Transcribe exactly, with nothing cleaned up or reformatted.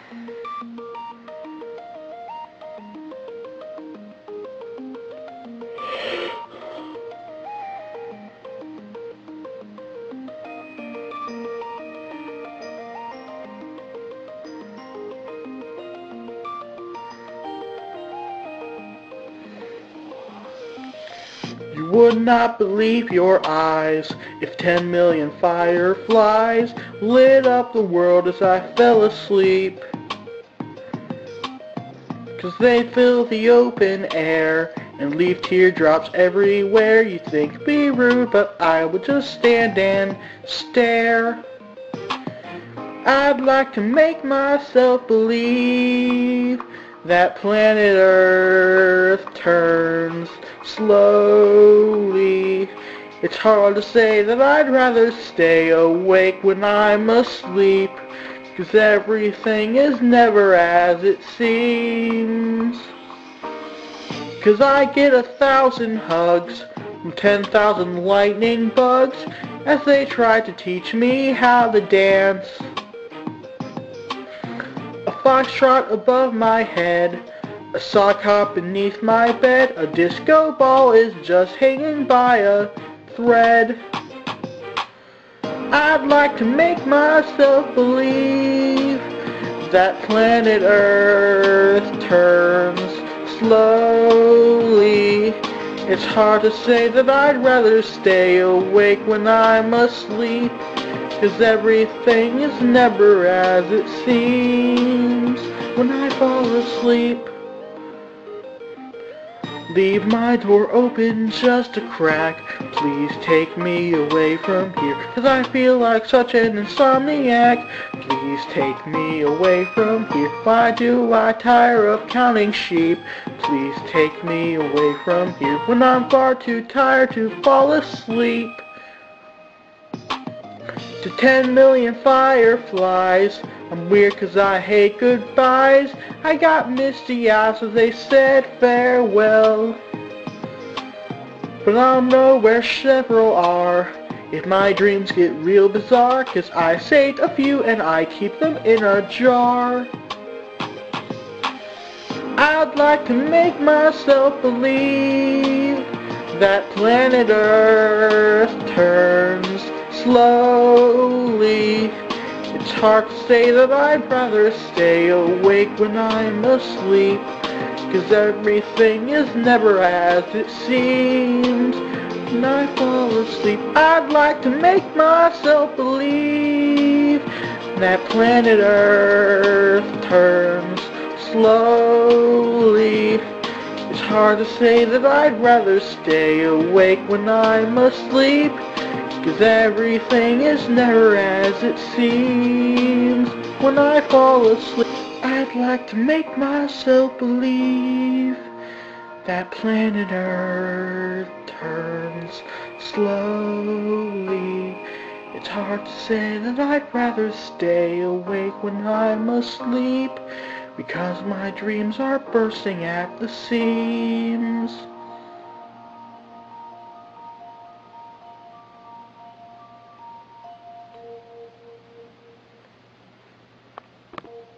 You would not believe your eyes if ten million fireflies lit up the world as I fell asleep. 'Cause they'd fill the open air and leave teardrops everywhere. You'd think it'd be rude, but I would just stand and stare. I'd like to make myself believe that planet Earth turns slowly. It's hard to say that I'd rather stay awake when I'm asleep, 'cause everything is never as it seems. 'Cause I get a thousand hugs from ten thousand lightning bugs as they try to teach me how to dance. A foxtrot above my head, a sock hop beneath my bed, a disco ball is just hanging by a thread. I'd like to make myself believe that planet Earth turns slowly. It's hard to say that I'd rather stay awake when I'm asleep, 'cause everything is never as it seems when I fall asleep. Leave my door open just a crack, please take me away from here, 'cause I feel like such an insomniac. Please take me away from here, why do I tire of counting sheep? Please take me away from here when I'm far too tired to fall asleep. To ten million fireflies, I'm weird 'cause I hate goodbyes. I got misty eyes as they said farewell, but I'll know where several are if my dreams get real bizarre, 'cause I saved a few and I keep them in a jar. I'd like to make myself believe that planet Earth turns slowly. It's hard to say that I'd rather stay awake when I'm asleep, 'cause everything is never as it seems when I fall asleep. I'd like to make myself believe that planet Earth turns slowly. It's hard to say that I'd rather stay awake when I'm asleep, 'cause everything is never as it seems when I fall asleep. I'd like to make myself believe that planet Earth turns slowly. It's hard to say that I'd rather stay awake when I'm asleep, because my dreams are bursting at the seams.